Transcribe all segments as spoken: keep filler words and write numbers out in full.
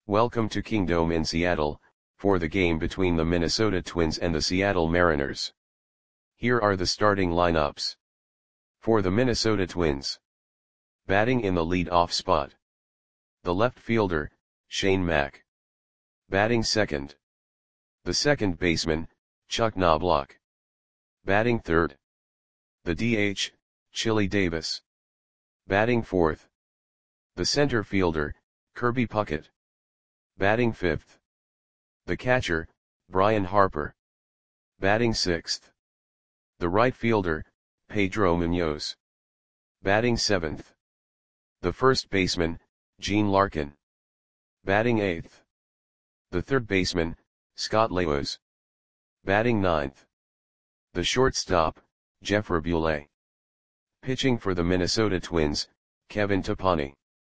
Welcome to Kingdome in Seattle, for the game between the Minnesota Twins and the Seattle Mariners. Here are the starting lineups. For the Minnesota Twins. Batting in the lead-off spot. The left fielder, Shane Mack. Batting second. The second baseman, Chuck Knobloch. Batting third. The D H, Chili Davis. Batting fourth. The center fielder, Kirby Puckett. Batting fifth. The catcher, Brian Harper. Batting sixth. The right fielder, Pedro Munoz. Batting seventh. The first baseman, Gene Larkin. Batting eighth. The third baseman, Scott Lewis. Batting ninth. The shortstop, Jeff Rabule. Pitching for the Minnesota Twins, Kevin Tapani.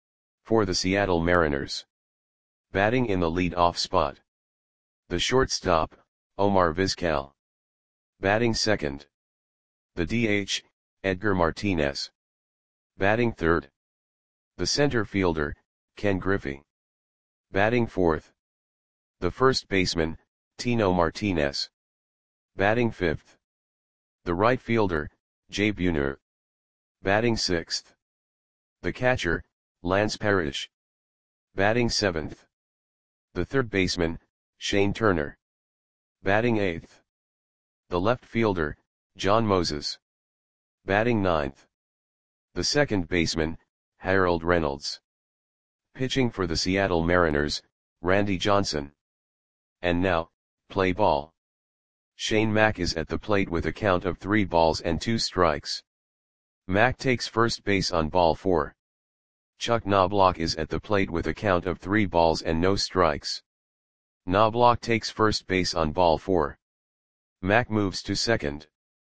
For the Seattle Mariners. Batting in the lead-off spot. The shortstop, Omar Vizquel. Batting second. The D H, Edgar Martinez. Batting third. The center fielder, Ken Griffey. Batting fourth. The first baseman, Tino Martinez. Batting fifth. The right fielder, Jay Buhner. Batting sixth. The catcher, Lance Parrish. Batting seventh. The third baseman, Shane Turner. Batting eighth. The left fielder, John Moses. Batting ninth. The second baseman, Harold Reynolds. Pitching for the Seattle Mariners, Randy Johnson. And now, play ball. Shane Mack is at the plate with a count of three balls and two strikes. Mack takes first base on ball four. Chuck Knobloch is at the plate with a count of three balls and no strikes. Knobloch takes first base on ball four. Mack moves to second.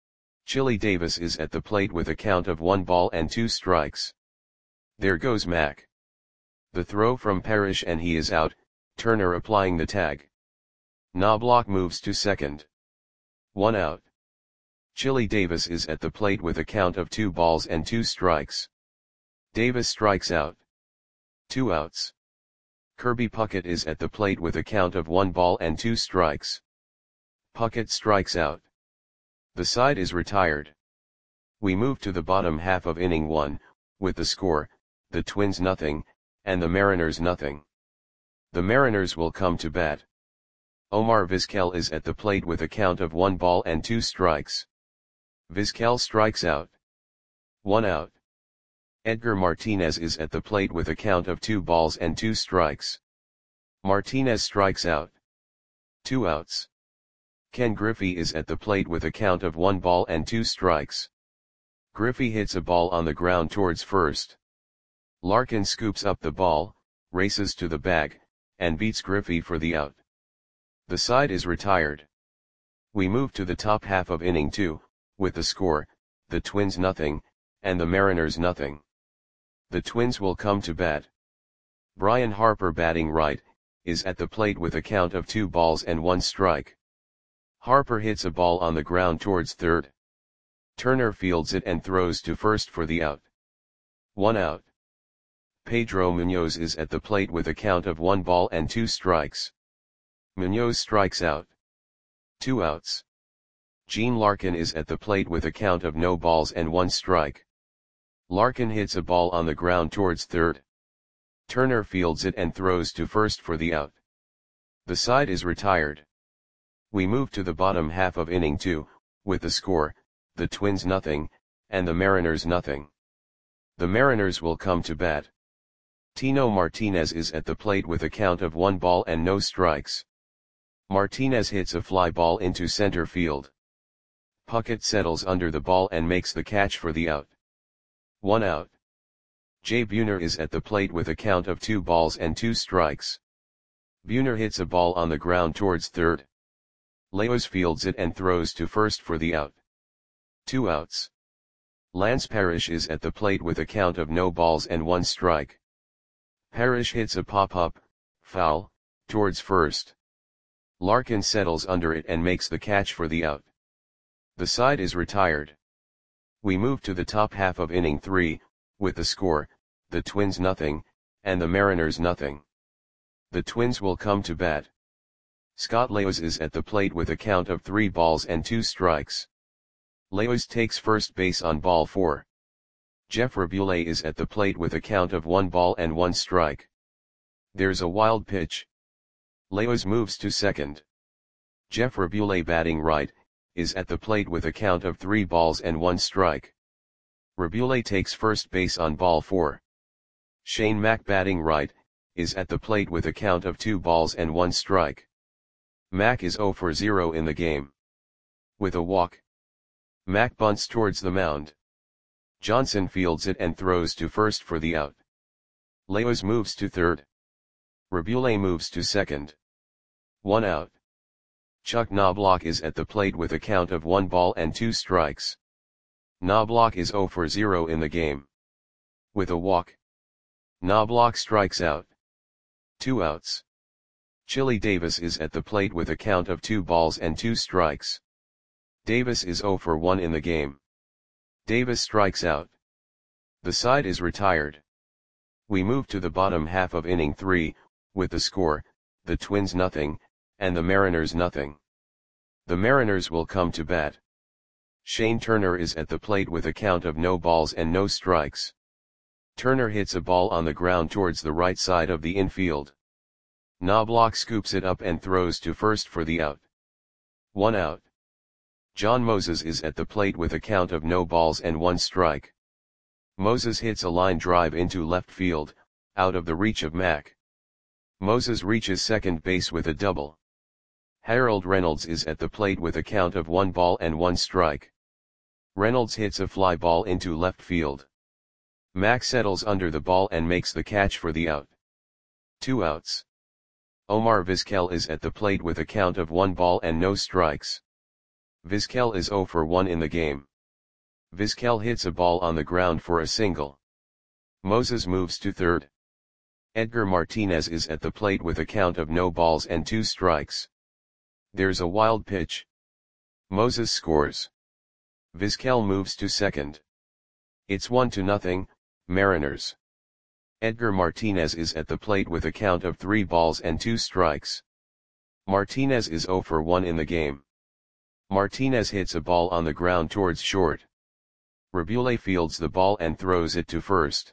Chili Davis is at the plate with a count of one ball and two strikes. There goes Mack. The throw from Parrish and he is out, Turner applying the tag. Knobloch moves to second. One out. Chili Davis is at the plate with a count of two balls and two strikes. Davis strikes out. Two outs. Kirby Puckett is at the plate with a count of one ball and two strikes. Puckett strikes out. The side is retired. We move to the bottom half of inning one, with the score, the Twins nothing, and the Mariners nothing. The Mariners will come to bat. Omar Vizquel is at the plate with a count of one ball and two strikes. Vizquel strikes out. One out. Edgar Martinez is at the plate with a count of two balls and two strikes. Martinez strikes out. Two outs. Ken Griffey is at the plate with a count of one ball and two strikes. Griffey hits a ball on the ground towards first. Larkin scoops up the ball, races to the bag, and beats Griffey for the out. The side is retired. We move to the top half of inning two, with the score, the Twins nothing, and the Mariners nothing. The Twins will come to bat. Brian Harper batting right, is at the plate with a count of two balls and one strike. Harper hits a ball on the ground towards third. Turner fields it and throws to first for the out. One out. Pedro Munoz is at the plate with a count of one ball and two strikes. Munoz strikes out. Two outs. Gene Larkin is at the plate with a count of no balls and one strike. Larkin hits a ball on the ground towards third. Turner fields it and throws to first for the out. The side is retired. We move to the bottom half of inning two, with the score, the Twins nothing, and the Mariners nothing. The Mariners will come to bat. Tino Martinez is at the plate with a count of one ball and no strikes. Martinez hits a fly ball into center field. Puckett settles under the ball and makes the catch for the out. One out. Jay Buhner is at the plate with a count of two balls and two strikes. Buhner hits a ball on the ground towards third. Lewis fields it and throws to first for the out. Two outs. Lance Parrish is at the plate with a count of no balls and one strike. Parrish hits a pop-up, foul, towards first. Larkin settles under it and makes the catch for the out. The side is retired. We move to the top half of inning three, with the score, the Twins nothing, and the Mariners nothing. The Twins will come to bat. Scott Leos is at the plate with a count of three balls and two strikes. Leos takes first base on ball four. Jeff Rabule is at the plate with a count of one ball and one strike. There's a wild pitch. Leos moves to second. Jeff Rabule, batting right, is at the plate with a count of three balls and one strike. Rabule takes first base on ball four. Shane Mack, batting right, is at the plate with a count of two balls and one strike. Mack is zero for zero in the game. With a walk, Mack bunts towards the mound. Johnson fields it and throws to first for the out. Leos moves to third. Rabule moves to second. One out. Chuck Knobloch is at the plate with a count of one ball and two strikes. Knobloch is zero for zero in the game. With a walk, Knobloch strikes out. Two outs. Chili Davis is at the plate with a count of two balls and two strikes. Davis is zero for one in the game. Davis strikes out. The side is retired. We move to the bottom half of inning three, with the score, the Twins nothing, and the Mariners nothing. The Mariners will come to bat. Shane Turner is at the plate with a count of no balls and no strikes. Turner hits a ball on the ground towards the right side of the infield. Knobloch scoops it up and throws to first for the out. One out. John Moses is at the plate with a count of no balls and one strike. Moses hits a line drive into left field, out of the reach of Mack. Moses reaches second base with a double. Harold Reynolds is at the plate with a count of one ball and one strike. Reynolds hits a fly ball into left field. Mack settles under the ball and makes the catch for the out. Two outs. Omar Vizquel is at the plate with a count of one ball and no strikes. Vizquel is zero for one in the game. Vizquel hits a ball on the ground for a single. Moses moves to third. Edgar Martinez is at the plate with a count of no balls and two strikes. There's a wild pitch. Moses scores. Vizquel moves to second. It's one to nothing, Mariners. Edgar Martinez is at the plate with a count of three balls and two strikes. Martinez is zero for one in the game. Martinez hits a ball on the ground towards short. Rabule fields the ball and throws it to first.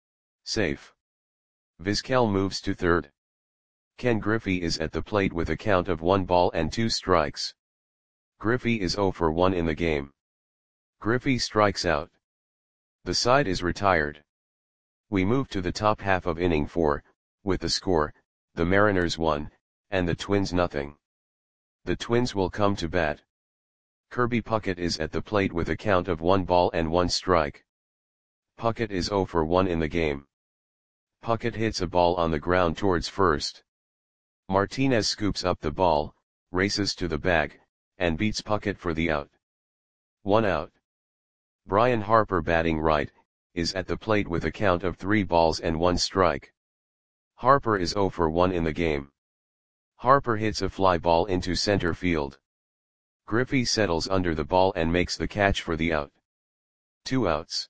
Safe. Vizquel moves to third. Ken Griffey is at the plate with a count of one ball and two strikes. Griffey is zero for one in the game. Griffey strikes out. The side is retired. We move to the top half of inning four, with the score, the Mariners one, and the Twins nothing. The Twins will come to bat. Kirby Puckett is at the plate with a count of one ball and one strike. Puckett is zero for one in the game. Puckett hits a ball on the ground towards first. Martinez scoops up the ball, races to the bag, and beats Puckett for the out. One out. Brian Harper, batting right, is at the plate with a count of three balls and one strike. Harper is zero for one in the game. Harper hits a fly ball into center field. Griffey settles under the ball and makes the catch for the out. Two outs.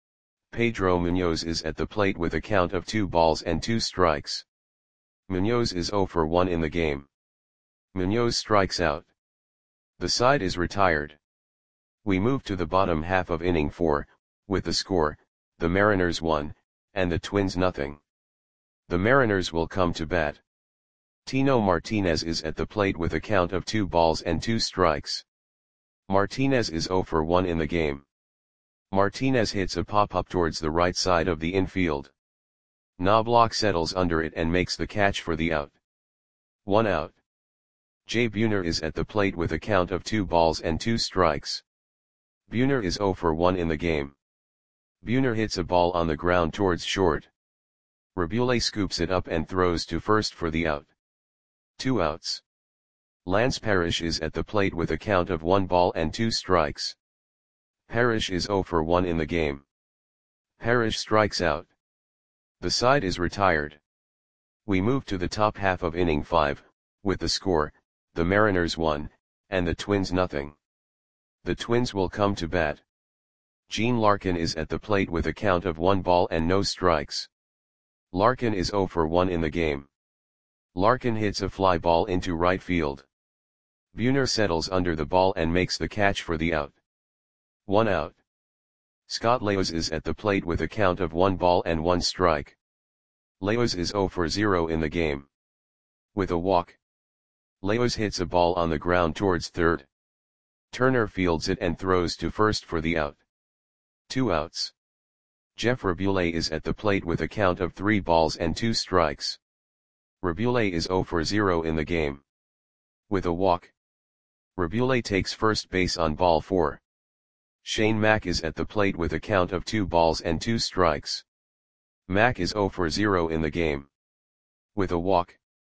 Pedro Munoz is at the plate with a count of two balls and two strikes. Munoz is zero for one in the game. Munoz strikes out. The side is retired. We move to the bottom half of inning four, with the score, the Mariners one, and the Twins nothing. The Mariners will come to bat. Tino Martinez is at the plate with a count of two balls and two strikes. Martinez is zero for one in the game. Martinez hits a pop-up towards the right side of the infield. Knobloch settles under it and makes the catch for the out. One out. Jay Buhner is at the plate with a count of two balls and two strikes. Buhner is zero for one in the game. Buhner hits a ball on the ground towards short. Rabule scoops it up and throws to first for the out. Two outs. Lance Parrish is at the plate with a count of one ball and two strikes. Parrish is zero for one in the game. Parrish strikes out. The side is retired. We move to the top half of inning five, with the score, the Mariners one, and the Twins nothing. The Twins will come to bat. Gene Larkin is at the plate with a count of one ball and no strikes. Larkin is zero for one in the game. Larkin hits a fly ball into right field. Buhner settles under the ball and makes the catch for the out. One out. Scott Leos is at the plate with a count of one ball and one strike. Leos is zero for zero in the game. With a walk, Leos hits a ball on the ground towards third. Turner fields it and throws to first for the out. Two outs. Jeff Rabule is at the plate with a count of three balls and two strikes. Rabule is zero for zero in the game. With a walk, Rabule takes first base on ball four. Shane Mack is at the plate with a count of two balls and two strikes. Mack is zero for zero in the game. With a walk,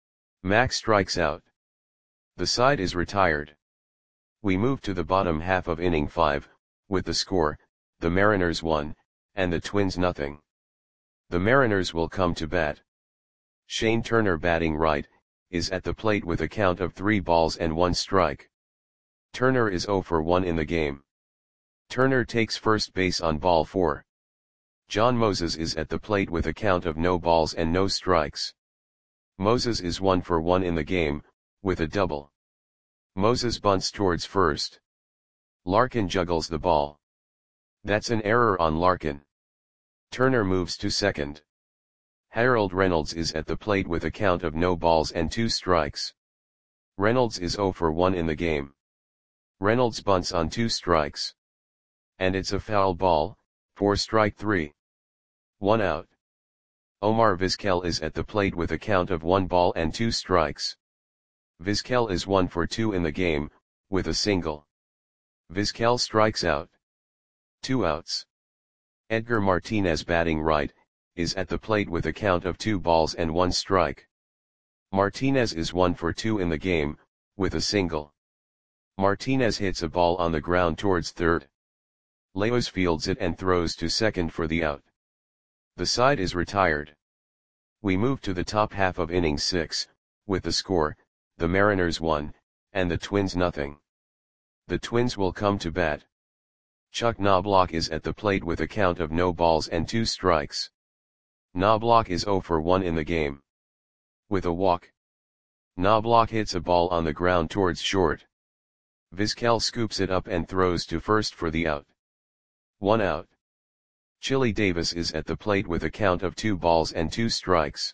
Mack strikes out. The side is retired. We move to the bottom half of inning five, with the score, the Mariners one, and the Twins nothing. The Mariners will come to bat. Shane Turner, batting right, is at the plate with a count of three balls and one strike. Turner is zero for one in the game. Turner takes first base on ball four. John Moses is at the plate with a count of no balls and no strikes. Moses is one for one in the game, with a double. Moses bunts towards first. Larkin juggles the ball. That's an error on Larkin. Turner moves to second. Harold Reynolds is at the plate with a count of no balls and two strikes. Reynolds is zero for one in the game. Reynolds bunts on two strikes. And it's a foul ball, for strike three. One out. Omar Vizquel is at the plate with a count of one ball and two strikes. Vizquel is one for two in the game, with a single. Vizquel strikes out. Two outs. Edgar Martinez, batting right, is at the plate with a count of two balls and one strike. Martinez is one for two in the game, with a single. Martinez hits a ball on the ground towards third. Leos fields it and throws to second for the out. The side is retired. We move to the top half of inning six, with the score, the Mariners one, and the Twins nothing. The Twins will come to bat. Chuck Knobloch is at the plate with a count of no balls and two strikes. Knobloch is zero for one in the game. With a walk, Knobloch hits a ball on the ground towards short. Vizquel scoops it up and throws to first for the out. One out. Chili Davis is at the plate with a count of two balls and two strikes.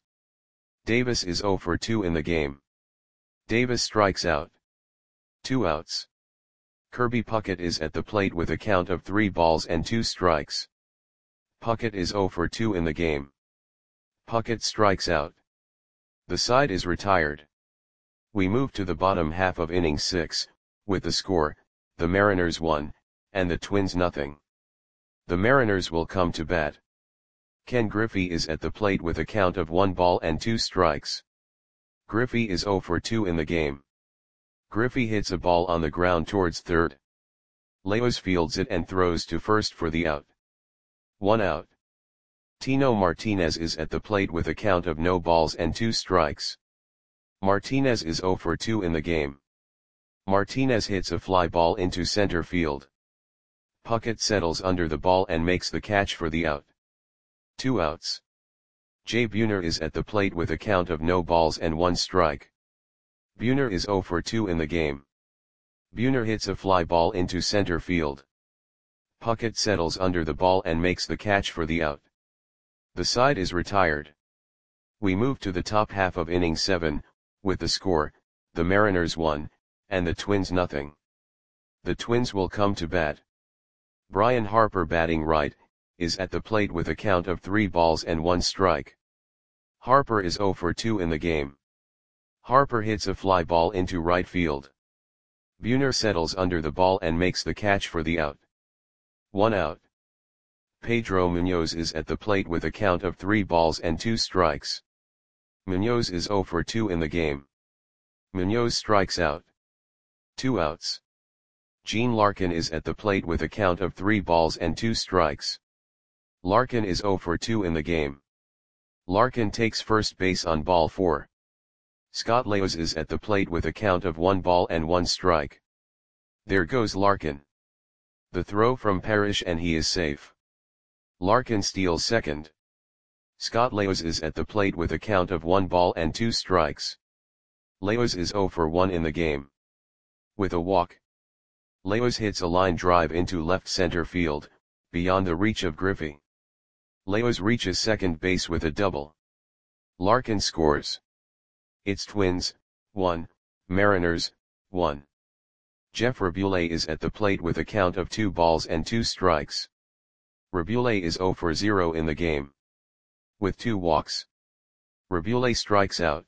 Davis is zero for two in the game. Davis strikes out. Two outs. Kirby Puckett is at the plate with a count of three balls and two strikes. Puckett is zero for two in the game. Puckett strikes out. The side is retired. We move to the bottom half of inning six, with the score, the Mariners one, and the Twins nothing. The Mariners will come to bat. Ken Griffey is at the plate with a count of one ball and two strikes. Griffey is zero for two in the game. Griffey hits a ball on the ground towards third. Leos fields it and throws to first for the out. One out. Tino Martinez is at the plate with a count of no balls and two strikes. Martinez is zero for two in the game. Martinez hits a fly ball into center field. Puckett settles under the ball and makes the catch for the out. Two outs. Jay Buhner is at the plate with a count of no balls and one strike. Buhner is zero for two in the game. Buhner hits a fly ball into center field. Puckett settles under the ball and makes the catch for the out. The side is retired. We move to the top half of inning seven, with the score, the Mariners one, and the Twins nothing. The Twins will come to bat. Brian Harper, batting right, is at the plate with a count of three balls and one strike. Harper is zero for two in the game. Harper hits a fly ball into right field. Buhner settles under the ball and makes the catch for the out. One out. Pedro Munoz is at the plate with a count of three balls and two strikes. Munoz is zero for two in the game. Munoz strikes out. Two outs. Gene Larkin is at the plate with a count of three balls and two strikes. Larkin is zero for two in the game. Larkin takes first base on ball four. Scott Leos is at the plate with a count of one ball and one strike. There goes Larkin. The throw from Parrish and he is safe. Larkin steals second. Scott Leos is at the plate with a count of one ball and two strikes. Leos is zero for one in the game. With a walk, Leos hits a line drive into left center field, beyond the reach of Griffey. Leos reaches second base with a double. Larkin scores. It's Twins, one, Mariners, one. Jeff Rabule is at the plate with a count of two balls and two strikes. Rabule is zero for zero in the game. With two walks, Rabule strikes out.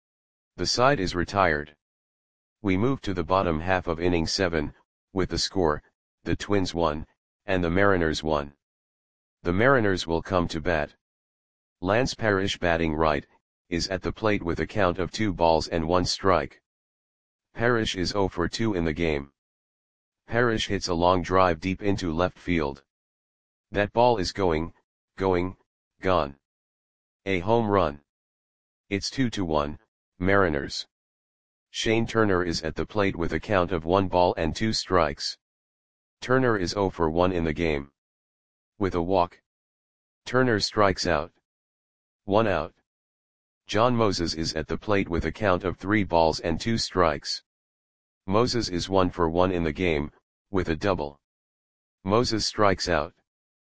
The side is retired. We move to the bottom half of inning seven, with the score, the Twins won, and the Mariners won. The Mariners will come to bat. Lance Parrish, batting right, is at the plate with a count of two balls and one strike. Parrish is zero for two in the game. Parrish hits a long drive deep into left field. That ball is going, going, gone. A home run. It's two to one, Mariners. Shane Turner is at the plate with a count of one ball and two strikes. Turner is zero for one in the game. With a walk, Turner strikes out. One out. John Moses is at the plate with a count of three balls and two strikes. Moses is one for one in the game, with a double. Moses strikes out.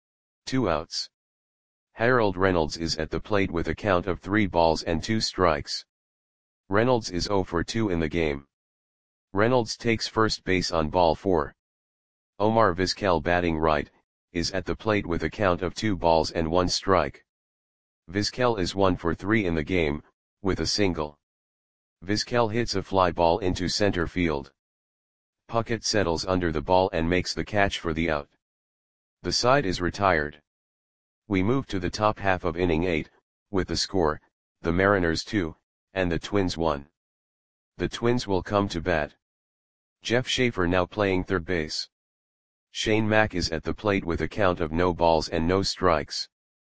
Two outs. Harold Reynolds is at the plate with a count of three balls and two strikes. Reynolds is zero for two in the game. Reynolds takes first base on ball four. Omar Vizquel, batting right, is at the plate with a count of two balls and one strike. Vizquel is one for three in the game, with a single. Vizquel hits a fly ball into center field. Puckett settles under the ball and makes the catch for the out. The side is retired. We move to the top half of inning eight, with the score, the Mariners two, and the Twins one. The Twins will come to bat. Jeff Schaefer now playing third base. Shane Mack is at the plate with a count of no balls and no strikes.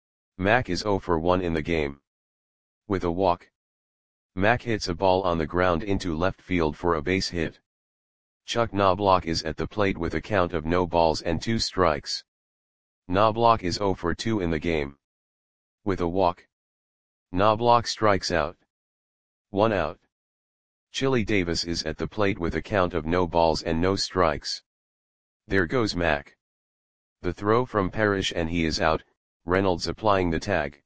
Mack is zero for one in the game. With a walk, Mack hits a ball on the ground into left field for a base hit. Chuck Knobloch is at the plate with a count of no balls and two strikes. Knobloch is zero for two in the game. With a walk, Knobloch strikes out. One out. Chili Davis is at the plate with a count of no balls and no strikes. There goes Mack. The throw from Parrish and he is out, Reynolds applying the tag.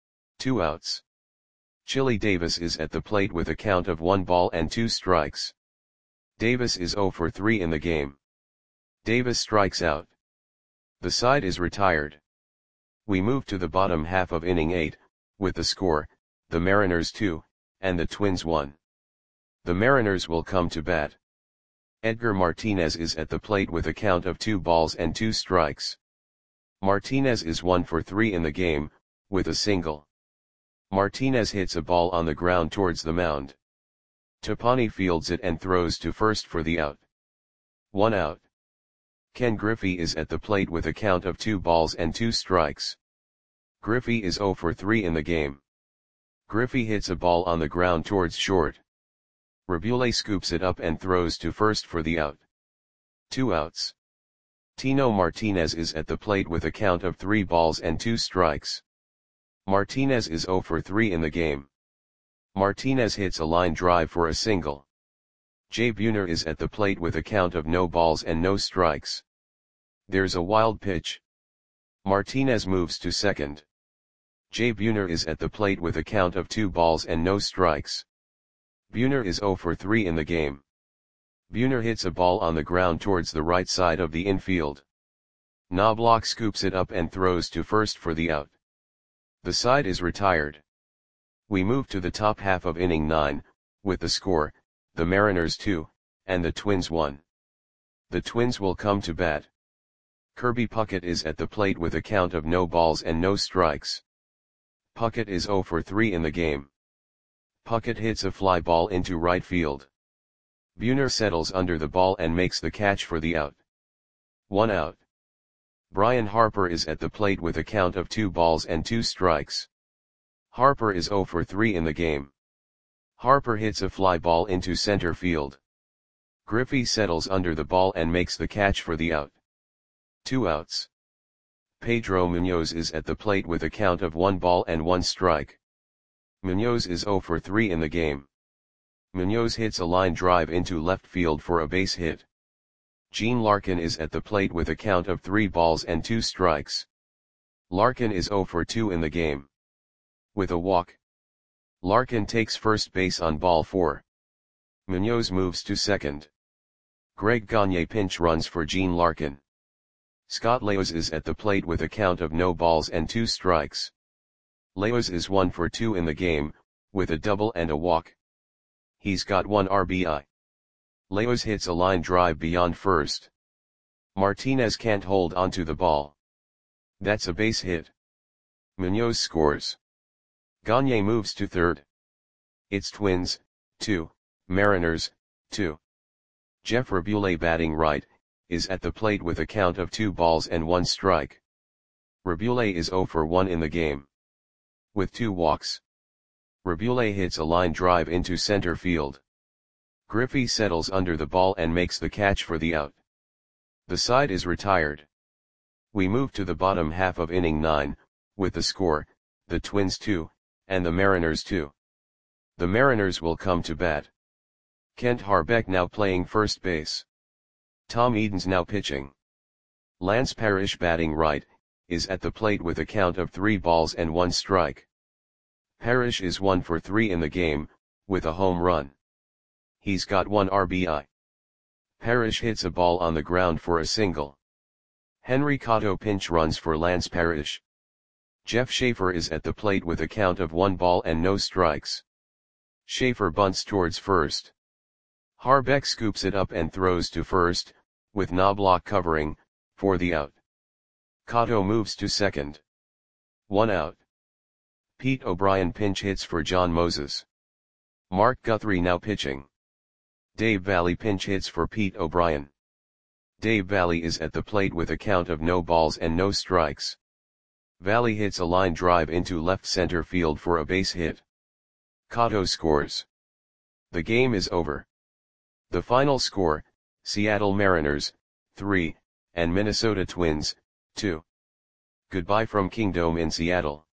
Two outs. Chili Davis is at the plate with a count of one ball and two strikes. Davis is zero for three in the game. Davis strikes out. The side is retired. We move to the bottom half of inning eight, with the score, the Mariners two, and the Twins one. The Mariners will come to bat. Edgar Martinez is at the plate with a count of two balls and two strikes. Martinez is one for three in the game, with a single. Martinez hits a ball on the ground towards the mound. Topani fields it and throws to first for the out. One out. Ken Griffey is at the plate with a count of two balls and two strikes. Griffey is zero for three in the game. Griffey hits a ball on the ground towards short. Rabule scoops it up and throws to first for the out. Two outs. Tino Martinez is at the plate with a count of three balls and two strikes. Martinez is zero for three in the game. Martinez hits a line drive for a single. Jay Buhner is at the plate with a count of no balls and no strikes. There's a wild pitch. Martinez moves to second. Jay Buhner is at the plate with a count of two balls and no strikes. Buhner is zero for three in the game. Buhner hits a ball on the ground towards the right side of the infield. Knobloch scoops it up and throws to first for the out. The side is retired. We move to the top half of inning nine, with the score, the Mariners two, and the Twins one. The Twins will come to bat. Kirby Puckett is at the plate with a count of no balls and no strikes. Puckett is zero for three in the game. Puckett hits a fly ball into right field. Buhner settles under the ball and makes the catch for the out. One out. Brian Harper is at the plate with a count of two balls and two strikes. Harper is zero for three in the game. Harper hits a fly ball into center field. Griffey settles under the ball and makes the catch for the out. Two outs. Pedro Munoz is at the plate with a count of one ball and one strike. Munoz is zero for three in the game. Munoz hits a line drive into left field for a base hit. Gene Larkin is at the plate with a count of three balls and two strikes. Larkin is zero for two in the game. With a walk, Larkin takes first base on ball four. Munoz moves to second. Greg Gagne pinch runs for Gene Larkin. Scott Leos is at the plate with a count of no balls and two strikes. Leos is one for two in the game, with a double and a walk. He's got one R B I. Leos hits a line drive beyond first. Martinez can't hold onto the ball. That's a base hit. Munoz scores. Gagne moves to third. It's Twins, two, Mariners, two. Jeff Rabule batting right, is at the plate with a count of two balls and one strike. Rabule is zero for one in the game. With two walks, Rabule hits a line drive into center field. Griffey settles under the ball and makes the catch for the out. The side is retired. We move to the bottom half of inning nine, with the score, the Twins two, and the Mariners two. The Mariners will come to bat. Kent Harbeck now playing first base. Tom Edens now pitching. Lance Parrish batting right, is at the plate with a count of three balls and one strike. Parrish is one for three in the game, with a home run. He's got one R B I. Parrish hits a ball on the ground for a single. Henry Cotto pinch runs for Lance Parrish. Jeff Schaefer is at the plate with a count of one ball and no strikes. Schaefer bunts towards first. Harbeck scoops it up and throws to first, with Knobloch covering, for the out. Cotto moves to second. One out. Pete O'Brien pinch hits for John Moses. Mark Guthrie now pitching. Dave Valle pinch hits for Pete O'Brien. Dave Valle is at the plate with a count of no balls and no strikes. Valle hits a line drive into left center field for a base hit. Cotto scores. The game is over. The final score, Seattle Mariners, three, and Minnesota Twins, two. Goodbye from Kingdome in Seattle.